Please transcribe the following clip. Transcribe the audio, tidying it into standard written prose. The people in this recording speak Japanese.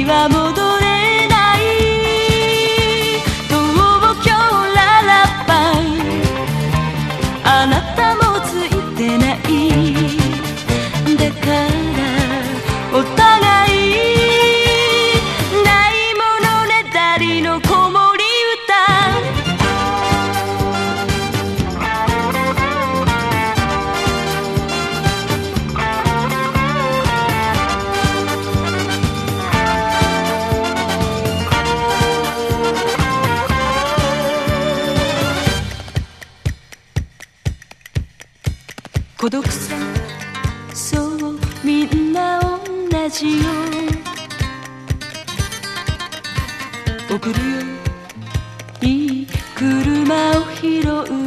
には戻れない東京ララバイ、あなたもついてない、だからお互いないものねだりの子守歌、孤独さ、そうみんな同じよ、送るよいい車を拾う